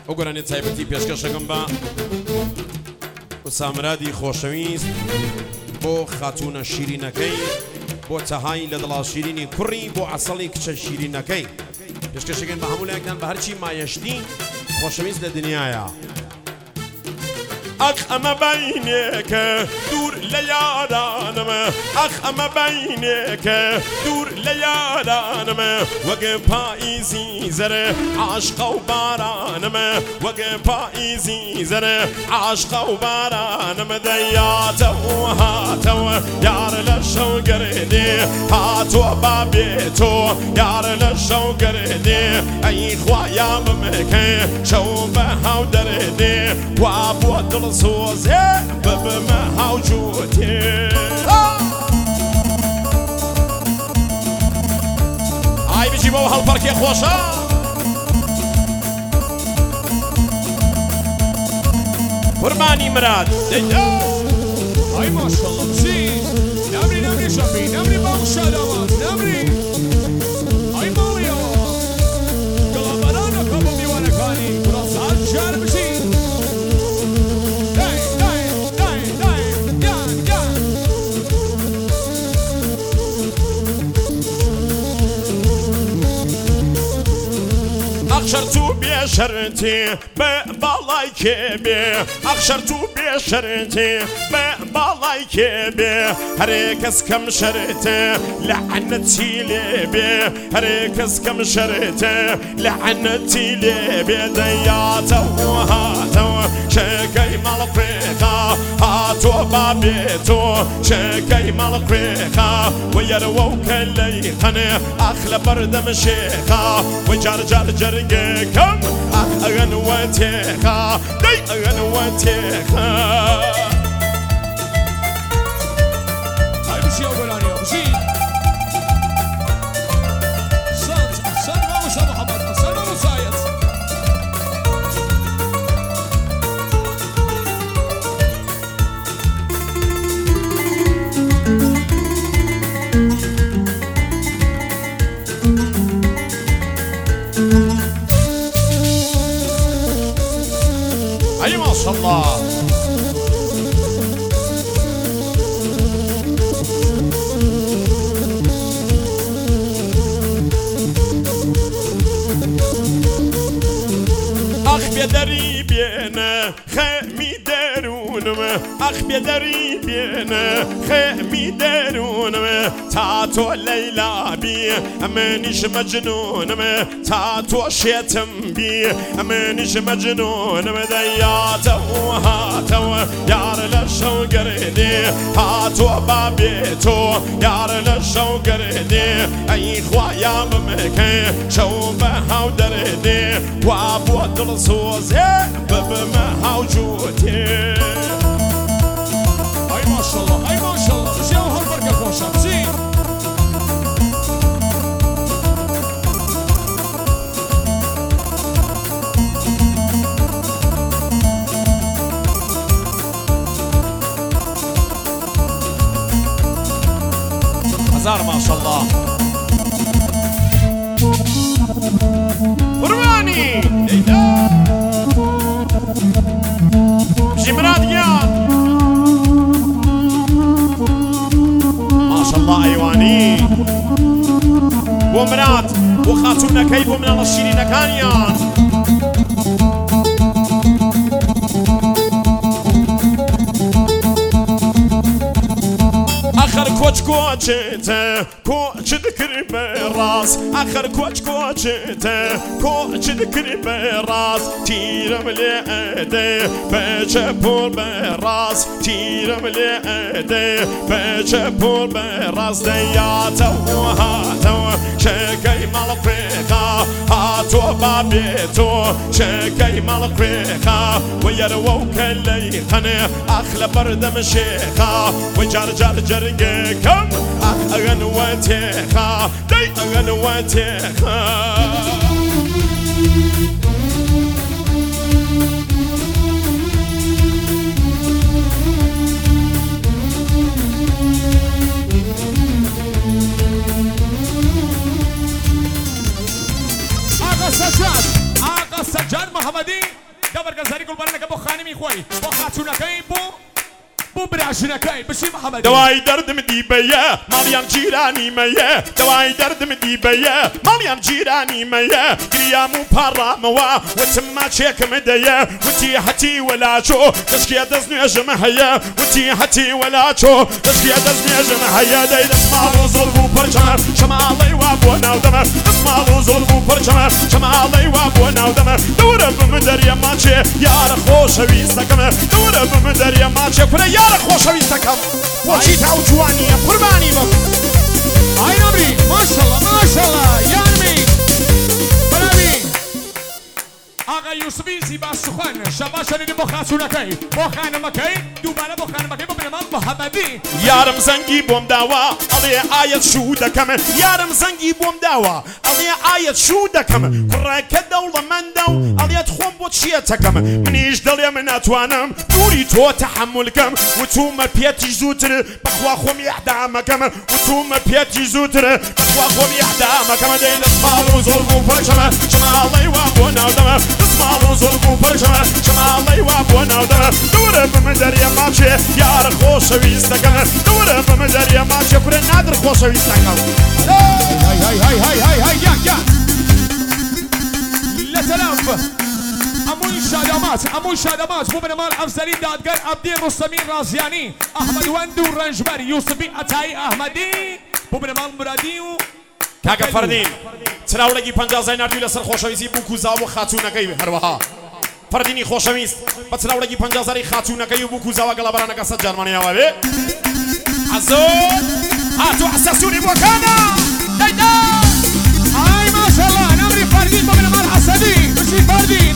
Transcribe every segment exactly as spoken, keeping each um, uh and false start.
وگۆرانێت تایبەتی پێشکەشەکەم بە وسامرادی خۆشەویست بۆ خاتونە شیرینەکەی بۆ تەهای لە دڵا شیرینی کوڕی بۆ عەسەڵی کچە شیرینەکەی پێشکەشەکەن بە هەموو لایەکان بە هەرچی مایەشتی خۆشەویست لە دنیایە. ئەخ ئەمە بەینێکە دوور لە یارانمە ئەخ ئەمە بەینێکە دوور لە یارانمە وەگە پاییزی زەرە عاشقە و بارانمە وەگە پاییزی زەرە عاشقە و بارانمە دەیاتەوە هاتەوە یارە لە شەو گەردێ هاتووە بابێتۆ یارە لە شەو گەردێ ئەی خوایە بمکە شەو بە هاو دەردێ وا بۆ دڵ سوزه ببمه هاوجوته آی بجی با هەڵپەرکێ خۆشە قوربانی مراد آی ماشاءالله بچی نمری نمری شفی نمری باوشە داوات نمری آی ماڵیا گەڵابەرانەکە بۆ میوانەکانی کوڕەسان شار بچی أخشرتو بشرتي ببالاي كبي أخشرتو بشرتي ببالاي كبي هريكس كم شرتي لعنتي لبي هريكس كم شرتي لعنتي لبي دياتو هاتو شكي مالقيقا هاتو بابيتو شكي مالقيقا ويروو كليقني أخلى بردم شيخا وجار جار جرقكم أغن وتيخا دي أغن وتيخا هاي بشي أقولاني بشي صد صد ما مش محمد صد ما مسايد أي ما شاء الله أخ بدري بينا خامي درونم أخ بدري بينا خامي درونم تاتو ليلى بي أمانيش مجنونم تاتو شيتم بي أمانيش مجنونم دياتو هاتو يار لشو قردي هاتو بابيتو يار لشو قردي أي خوايا بمكي شو بهاو دردي وابو دل سوزه ببمه هاوجوتي أي ما شاء الله أي ما شاء الله بشي أو هالبركة خوشة بشي هزار ما شاء الله قرباني جمرات يان ما شاء الله ايواني ومرات وخاتونا كيبو من الشيرين كانيان آخر کوچ کوچته کوچ دکری براس آخر کوچ کوچته کوچ دکری براس تیرم لیده بچه پول براس تیرم لیده بچه پول براس دیاتو هاتو شکی مالقیقا هاتو بابیتو شکی مالقیقا ویرو کلیقنه اخل بردم شیخا وجار جار جرقكم أغن وتيخا دي أغن وتيخا آقا سجاد آقا سجاد محمدی دبر گزاری گل برنه که با خانمی خوی با خاتونکی بو بو براشنکی بشی محمدی دوای دردم دیبەیە ماڵیان جیرانی مەیە دوای دردم دیبەیە ماڵیان جیرانی مەیە گریام و پاڕامەوە وتم ماچێکم دەیە وتی هەتی وەلاچۆ دەستکێ دەست نوێژم هەیە وتی هەتی وەلاچۆ دەستکێ دەست نوێژم هەیە دەی دەستماڵ و زۆر بوو پەرچەمە شەماڵەی وا بۆ ناودەمە دەستماڵ و زۆر بوو پەرچەمە شەماڵەی وا بۆ ناودەمە دەورە بم دەریە ماچێ یارە خۆشەویستەکەمە دەورە بم دەریە ماچێ کورە یارە خۆشەویستەکەم بۆچی تاو جوانیە قوربانی بم ئای نەبری ماشەڵڵا ماشەڵڵا یارمی بەراوی ئاغا یوسفی زیبا سوخن شەبا شەنیدی بۆ خاتونەکەی بۆ خانمەکەی دووبارە بۆ خانمەکەی بۆ بنێماڵ محەممەدی یارم زەنگی بۆم داوە ئەڵێ ئاەت شوو دەکەم یارم زەنگی بۆم داوە ئەڵێ ئاەت شوو دەکەم کوڕەکە دەوڵەمەندە و ئەڵێت خۆم بۆ چیەتەکەم منیش دەڵێ من ناتوانم دووری تۆ تەحملکەم وتومە پێتی زووتر بەخوا خۆم ئیعدامەکەم وتومە پێتی زووتر بەخوا خۆم ئیعدامەکەم دەی دەستماڵ و زۆر بوو پەرچەمە شەماڵەی وا بۆ ناودەمە دەستماڵ و زۆر بوو پەرچەمە شەماڵەی وا بۆ ناودەمە دوورە بم دەریە ماچێ یارە خۆشەویستەکەم دوورە بم دەریە ماچێ کورە نادر خۆشەویستەکەم هاي هاي هاي هاي هاي هاي يا يا لا سلام اموی شادامات اموی شادامات بو بنمال افزلی دادگر عبدی رستمی رازیانی احمد وند و رنجبر یوسفی عطایی احمدی بو بنمال مرادی و کاکە فەردین چراوڵێکی پەنجازای نردووی لەسەر خۆشەویستی بوو کوزا و خاتوونەکەی هەروەها فەردینی خۆشەویست بە چراوڵێکی پەنجازاری خاتوونەکەی و بوو کوزاوە گەڵابەرانەکە سەد جارمانیاوە بێ عەزۆر هاتو حسەسوونی بۆکانە دەیدا ئای ماشەڵڵا نەمری فەردین بۆ بنەمال حەسەدی بشی فەردین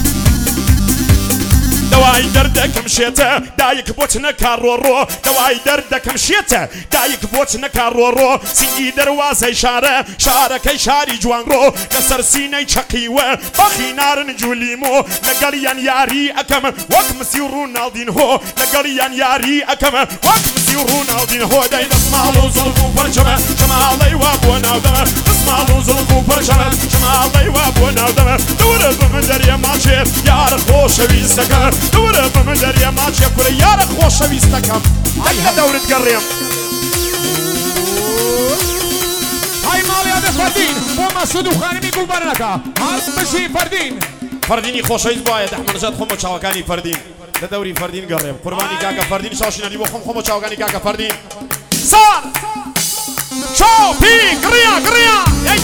دەوای دەردەکەم شێتە دایک بۆچ نەکا ڕۆڕۆ دەوای دەردەکەم شێتە دایک بۆچ نەکا ڕۆڕۆ سینگی دەواازەی شارە شارەکەی شاری جوانڕۆ لەسەر سینەی چەقیوە بەخی نارن جولیمۆ لەگەڵیان یاری ئەەکەم وەک مسی و ڕووناڵدین هۆ لەگەڵیان یاری ئەەکەم وەک مسی و ڕووناڵدین هۆ دەی دەستماڵ و زڵ و پەرچەمە شەماڵەی وا بۆ ناودەمە دەستماڵ و زڵ و پەرچەمە شەماڵەی وا بۆ ناودەمە دوورە بم دەریە ماچێ یارە خۆشەویستەکە دوورە بم دەریە ماچێ کورە یارە خۆشەویستەکەم ئەی لە دەورت گەڕێم هاي ماڵی ئەبێ فەردین بۆ مەسعود و خانمی گوڵبەرنەکە هاڵ بشی فەردین فەردینی خۆشەویست بایە دەحمەنەجات خۆم بۆ چاوەکانی فەردین لە دەوری فەردین گەڕێم قوربانی کاکە فەردین شاشینەری بۆ خۆم خۆم بۆ چاوەکانی کاکە فەردین سار شۆ پی گڕیا گڕیا